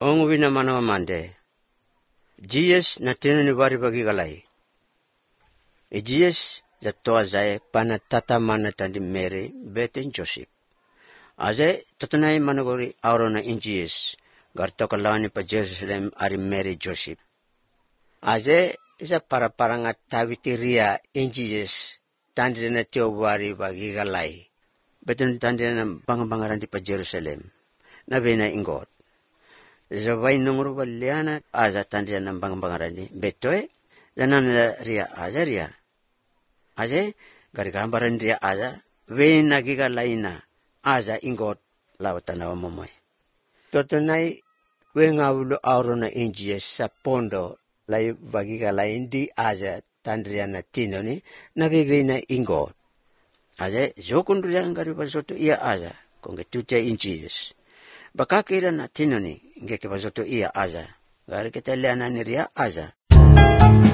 Ong winamano mande. GS na tinoni bari bagi galay. GS jatoa zay panatata manatandi Mary beten Joseph. Aze totonay managori auro na GS garto kalawani pa Jerusalem ari Mary Joseph. Aze isa para-parangat tawitiria GS tandi na tiyo bari bagi galay. Beton tandi na bangabangaran di pa Jerusalem. Nabi na ingot. Zaway nungro baliana aza tandi na bangabangaran di. Betoy, zanan ria aza ria. Aze garigambaran ria aza. Wey nagigalay na aza ingot lawatan na mamoy. Totonay, wey ngawulo auro na GS sa pondo lay bagigalay hindi aza tandi na tinoni nabibay na ingot. Aze, zokundriya ngariba zoto iya aza, kung getutya GS. Baka kira na tinoni, ngekiba zoto iya aza. Gari kita liana niria aza.